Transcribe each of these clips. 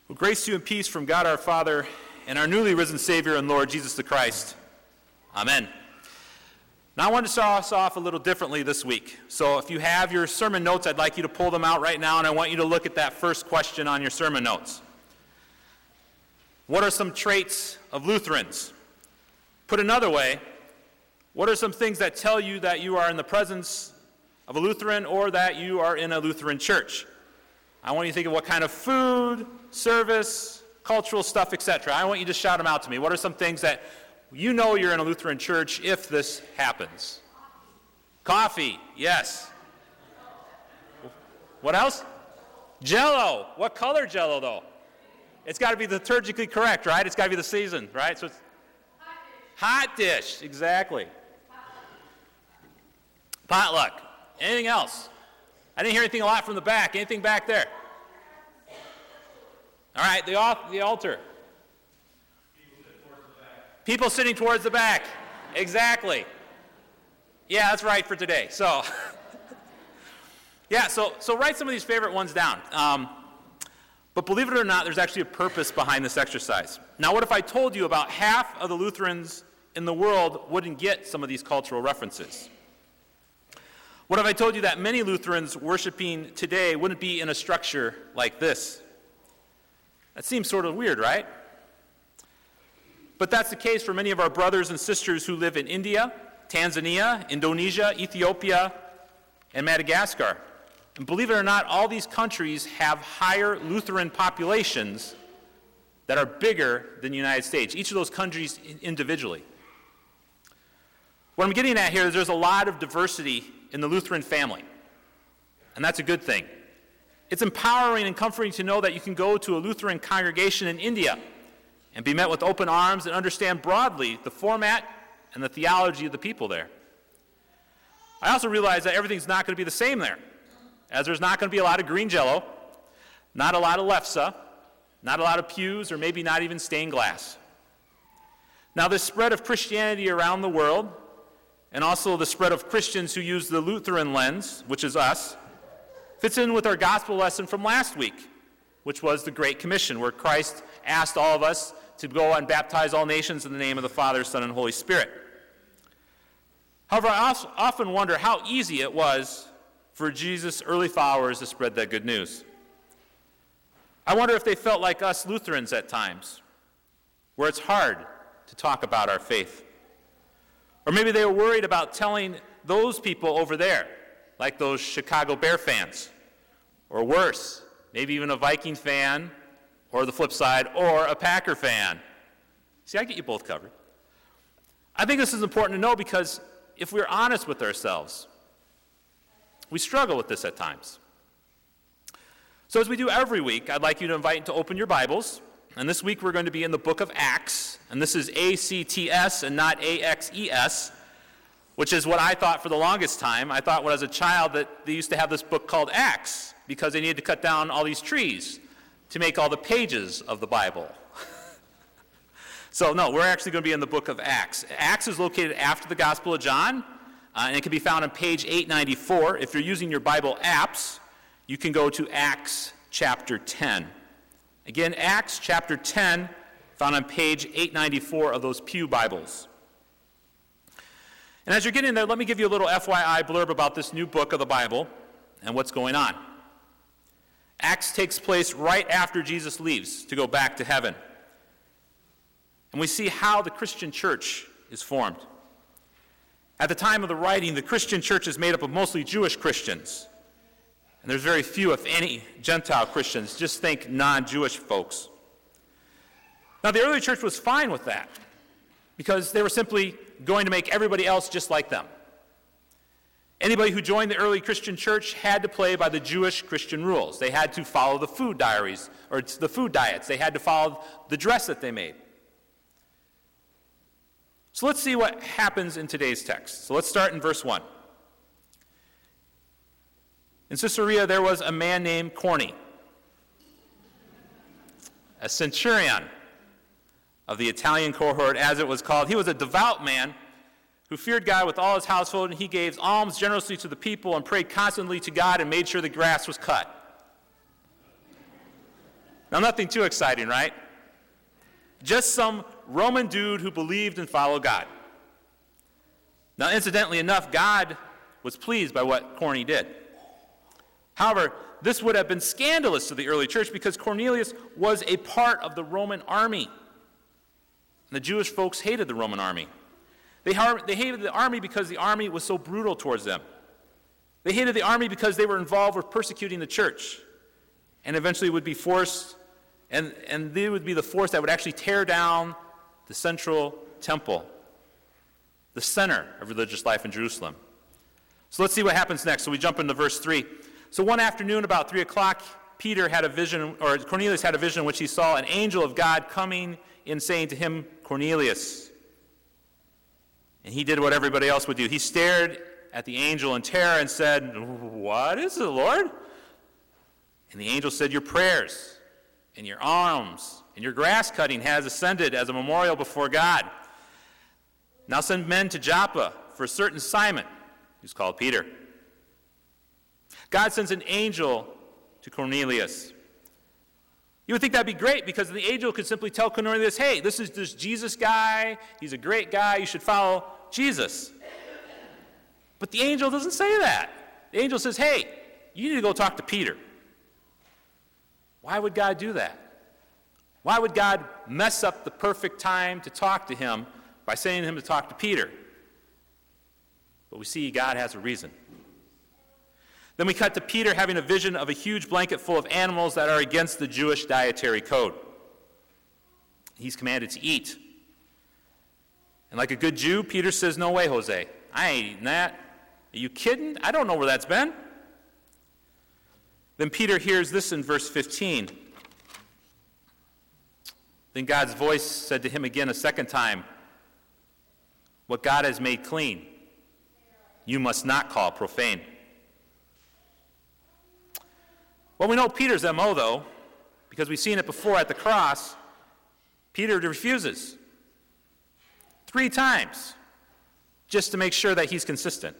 Well, grace to you and peace from God our Father and our newly risen Savior and Lord, Jesus the Christ. Amen. Now I want to start us off a little differently this week. So if you have your sermon notes, I'd like you to pull them out right now, and I want you to look at that first question on your sermon notes. What are some traits of Lutherans? Put another way, what are some things that tell you that you are in the presence of a Lutheran or that you are in a Lutheran church? I want you to think of what kind of food, service, cultural stuff, etc. I want you to shout them out to me. What are some things that you know you're in a Lutheran church if this happens? Coffee, yes. What else? Jell-O. What color Jell-O, though? It's got to be liturgically correct, right? It's got to be the season, right? So it's hot dish, exactly. Potluck. Anything else? I didn't hear anything a lot from the back. Anything back there? All right, the altar. People sitting towards the back. Exactly. Yeah, that's right for today. So, so write some of these favorite ones down. But believe it or not, there's actually a purpose behind this exercise. Now, what if I told you about half of the Lutherans in the world wouldn't get some of these cultural references? What if I told you that many Lutherans worshiping today wouldn't be in a structure like this? That seems sort of weird, right? But that's the case for many of our brothers and sisters who live in India, Tanzania, Indonesia, Ethiopia, and Madagascar. And believe it or not, all these countries have higher Lutheran populations that are bigger than the United States, each of those countries individually. What I'm getting at here is there's a lot of diversity in the Lutheran family, and that's a good thing. It's empowering and comforting to know that you can go to a Lutheran congregation in India and be met with open arms and understand broadly the format and the theology of the people there. I also realize that everything's not going to be the same there, as there's not going to be a lot of green Jell-O, not a lot of lefse, not a lot of pews, or maybe not even stained glass. Now, this spread of Christianity around the world, and also the spread of Christians who use the Lutheran lens, which is us, fits in with our gospel lesson from last week, which was the Great Commission, where Christ asked all of us to go and baptize all nations in the name of the Father, Son, and Holy Spirit. However, I often wonder how easy it was for Jesus' early followers to spread that good news. I wonder if they felt like us Lutherans at times, where it's hard to talk about our faith. Or maybe they were worried about telling those people over there, like those Chicago Bear fans, or worse, maybe even a Viking fan, or the flip side, or a Packer fan. See, I get you both covered. I think this is important to know because if we're honest with ourselves, we struggle with this at times. So as we do every week, I'd like you to invite you to open your Bibles. And this week we're going to be in the book of Acts. And this is A-C-T-S and not A-X-E-S, which is what I thought for the longest time. I thought when I was a child that they used to have this book called Acts because they needed to cut down all these trees to make all the pages of the Bible. So no, we're actually going to be in the book of Acts. Acts is located after the Gospel of John, and it can be found on page 894. If you're using your Bible apps, you can go to Acts chapter 10. Again, Acts chapter 10, found on page 894 of those Pew Bibles. And as you're getting there, let me give you a little FYI blurb about this new book of the Bible and what's going on. Acts takes place right after Jesus leaves to go back to heaven. And we see how the Christian church is formed. At the time of the writing, the Christian church is made up of mostly Jewish Christians. And there's very few, if any, Gentile Christians. Just think non-Jewish folks. Now, the early church was fine with that because they were simply going to make everybody else just like them. Anybody who joined the early Christian church had to play by the Jewish Christian rules. They had to follow the food diaries, or the food diets. They had to follow the dress that they made. So let's see what happens in today's text. So let's start in verse 1. In Caesarea, there was a man named Corny, a centurion of the Italian cohort, as it was called. He was a devout man who feared God with all his household, and he gave alms generously to the people and prayed constantly to God and made sure the grass was cut. Now, nothing too exciting, right? Just some Roman dude who believed and followed God. Now, incidentally enough, God was pleased by what Corny did. However, this would have been scandalous to the early church because Cornelius was a part of the Roman army. And the Jewish folks hated the Roman army. They hated the army because the army was so brutal towards them. They hated the army because they were involved with persecuting the church and eventually would be forced, and they would be the force that would actually tear down the central temple, the center of religious life in Jerusalem. So let's see what happens next. So we jump into verse 3. So one afternoon about 3 o'clock, Cornelius had a vision in which he saw an angel of God coming in saying to him, Cornelius. And he did what everybody else would do. He stared at the angel in terror and said, "What is it, Lord?" And the angel said, "Your prayers and your alms and your grass cutting has ascended as a memorial before God. Now send men to Joppa for a certain Simon, who's called Peter." God sends an angel to Cornelius. You would think that'd be great because the angel could simply tell Cornelius, "Hey, this is this Jesus guy. He's a great guy. You should follow Jesus." But the angel doesn't say that. The angel says, "Hey, you need to go talk to Peter." Why would God do that? Why would God mess up the perfect time to talk to him by sending him to talk to Peter? But we see God has a reason. Then we cut to Peter having a vision of a huge blanket full of animals that are against the Jewish dietary code. He's commanded to eat. And like a good Jew, Peter says, "No way, Jose. I ain't eating that. Are you kidding? I don't know where that's been." Then Peter hears this in verse 15. Then God's voice said to him again a second time, "What God has made clean, you must not call profane." Well, we know Peter's MO, though, because we've seen it before at the cross. Peter refuses 3 times just to make sure that he's consistent.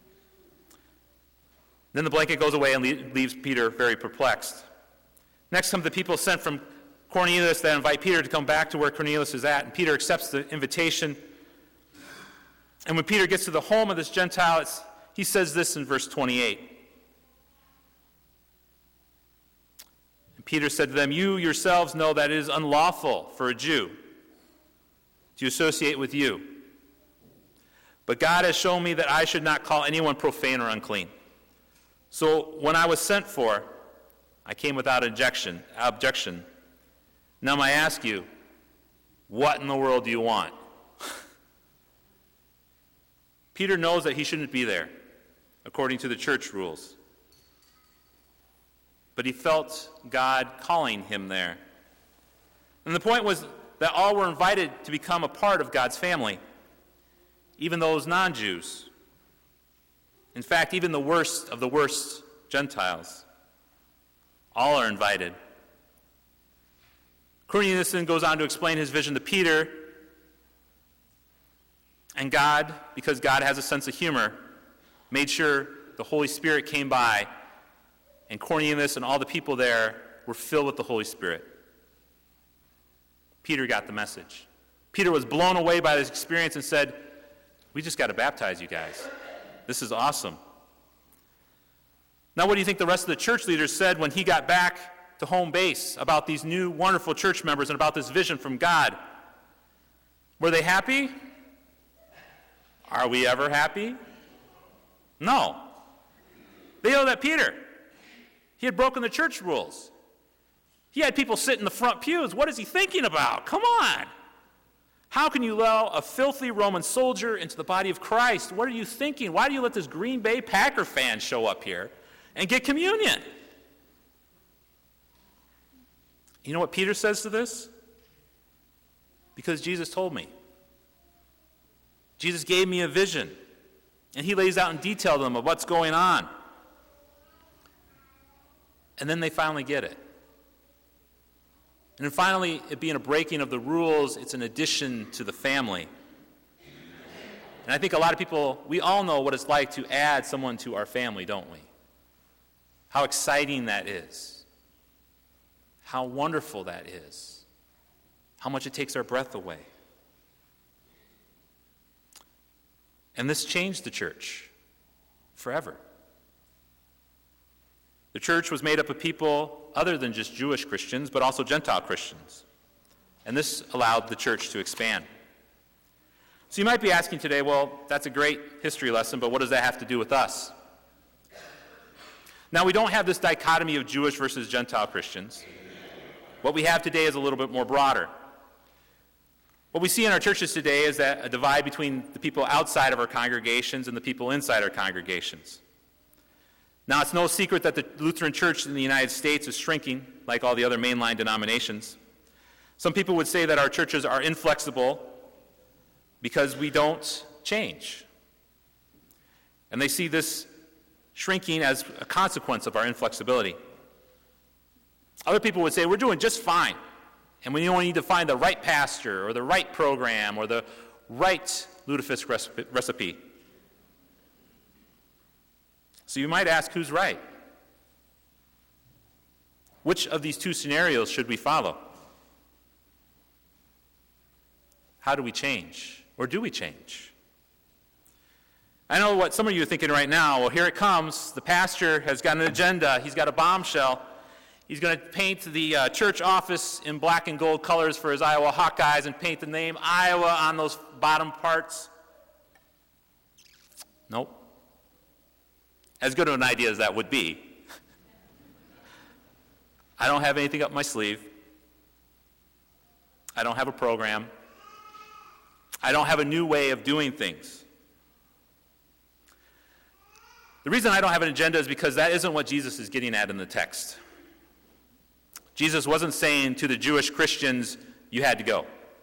Then the blanket goes away and leaves Peter very perplexed. Next come the people sent from Cornelius that invite Peter to come back to where Cornelius is at, and Peter accepts the invitation. And when Peter gets to the home of this Gentile, he says this in verse 28. And Peter said to them, "You yourselves know that it is unlawful for a Jew to associate with you. But God has shown me that I should not call anyone profane or unclean. So when I was sent for, I came without objection. Now I ask you, what in the world do you want?" Peter knows that he shouldn't be there, according to the church rules. But he felt God calling him there. And the point was that all were invited to become a part of God's family, even those non-Jews. In fact, even the worst of the worst Gentiles. All are invited. Cornelius then goes on to explain his vision to Peter. And God, because God has a sense of humor, made sure the Holy Spirit came by, and Cornelius and all the people there were filled with the Holy Spirit. Peter got the message. Peter was blown away by this experience and said, "We just got to baptize you guys. This is awesome." Now, what do you think the rest of the church leaders said when he got back to home base about these new wonderful church members and about this vision from God? Were they happy? Are we ever happy? No. They yelled at Peter. He had broken the church rules. He had people sit in the front pews. What is he thinking about? Come on. How can you allow a filthy Roman soldier into the body of Christ? What are you thinking? Why do you let this Green Bay Packer fan show up here and get communion? You know what Peter says to this? Because Jesus told me. Jesus gave me a vision, and he lays out in detail to them of what's going on. And then they finally get it. And then finally, it being a breaking of the rules, it's an addition to the family. And I think a lot of people, we all know what it's like to add someone to our family, don't we? How exciting that is. how wonderful that is, how much it takes our breath away. And this changed the church forever. The church was made up of people other than just Jewish Christians, but also Gentile Christians. And this allowed the church to expand. So you might be asking today, well, that's a great history lesson, but what does that have to do with us? Now, we don't have this dichotomy of Jewish versus Gentile Christians. What we have today is a little bit more broader. What we see in our churches today is that a divide between the people outside of our congregations and the people inside our congregations. Now, it's no secret that the Lutheran Church in the United States is shrinking, like all the other mainline denominations. Some people would say that our churches are inflexible because we don't change. And they see this shrinking as a consequence of our inflexibility. Other people would say we're doing just fine, and we only need to find the right pastor or the right program or the right lutefisk recipe. So you might ask, who's right? Which of these two scenarios should we follow? How do we change? Or do we change? I know what some of you are thinking right now. Well, here it comes. The pastor has got an agenda. He's got a bombshell. He's going to paint the church office in black and gold colors for his Iowa Hawkeyes and paint the name Iowa on those bottom parts. Nope. As good of an idea as that would be, I don't have anything up my sleeve. I don't have a program. I don't have a new way of doing things. The reason I don't have an agenda is because that isn't what Jesus is getting at in the text. Jesus wasn't saying to the Jewish Christians, you had to go.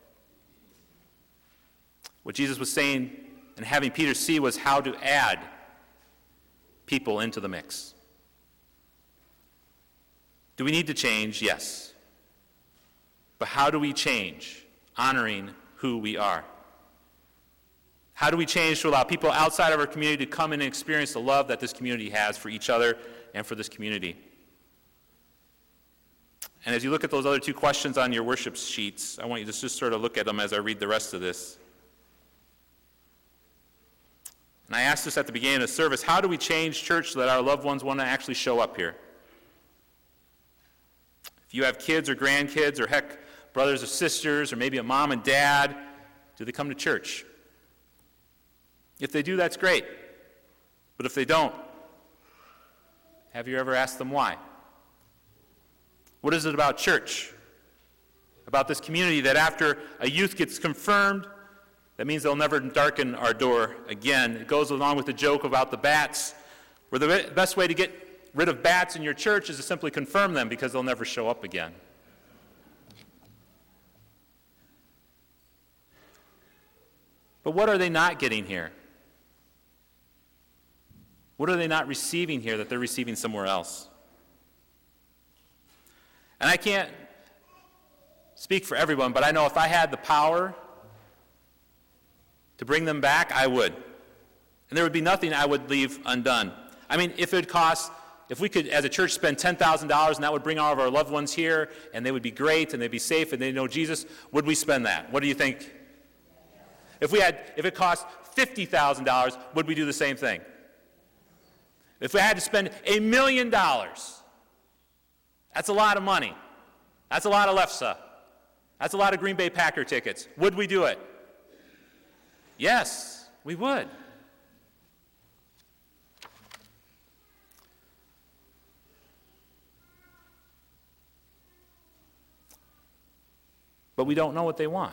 What Jesus was saying and having Peter see was how to add people into the mix. Do we need to change? Yes. But how do we change? Honoring who we are. How do we change to allow people outside of our community to come in and experience the love that this community has for each other and for this community? And as you look at those other two questions on your worship sheets, I want you to just sort of look at them as I read the rest of this. And I asked this at the beginning of the service, how do we change church so that our loved ones want to actually show up here? If you have kids or grandkids or heck, brothers or sisters or maybe a mom and dad, do they come to church? If they do, that's great. But if they don't, have you ever asked them why? What is it about church, about this community, that after a youth gets confirmed, that means they'll never darken our door again? It goes along with the joke about the bats, where the best way to get rid of bats in your church is to simply confirm them because they'll never show up again. But what are they not getting here? What are they not receiving here that they're receiving somewhere else? And I can't speak for everyone, but I know if I had the power to bring them back, I would. And there would be nothing I would leave undone. I mean, if we could, as a church, spend $10,000 and that would bring all of our loved ones here, and they would be great, and they'd be safe, and they'd know Jesus, would we spend that? What do you think? If it cost $50,000, would we do the same thing? If we had to spend $1 million, that's a lot of money. That's a lot of lefse. That's a lot of Green Bay Packer tickets. Would we do it? Yes, we would. But we don't know what they want.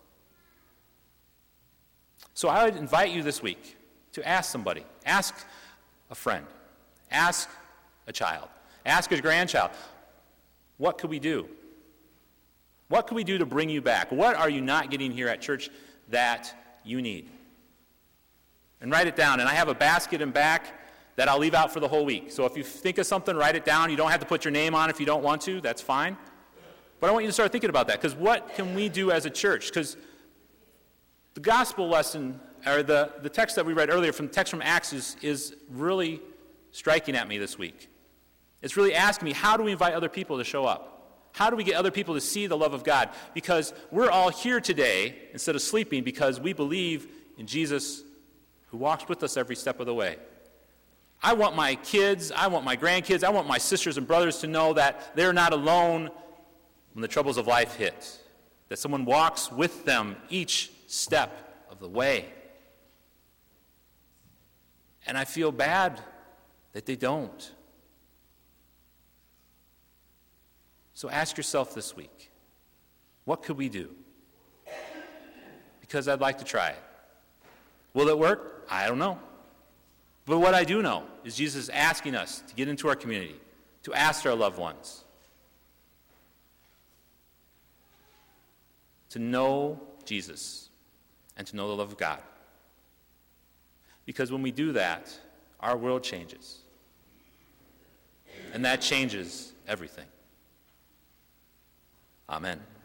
So I would invite you this week to ask somebody. Ask a friend. Ask a child. Ask a grandchild. What could we do? What could we do to bring you back? What are you not getting here at church that you need? And write it down. And I have a basket in back that I'll leave out for the whole week. So if you think of something, write it down. You don't have to put your name on if you don't want to. That's fine. But I want you to start thinking about that, because what can we do as a church? Because the gospel lesson, or the text that we read earlier, from the text from Acts, is really striking at me this week. It's really asking me, how do we invite other people to show up? How do we get other people to see the love of God? Because we're all here today, instead of sleeping, because we believe in Jesus who walks with us every step of the way. I want my kids, I want my grandkids, I want my sisters and brothers to know that they're not alone when the troubles of life hit, that someone walks with them each step of the way. And I feel bad that they don't. So ask yourself this week, what could we do? Because I'd like to try it. Will it work? I don't know. But what I do know is Jesus is asking us to get into our community, to ask our loved ones, to know Jesus and to know the love of God. Because when we do that, our world changes. And that changes everything. Amen.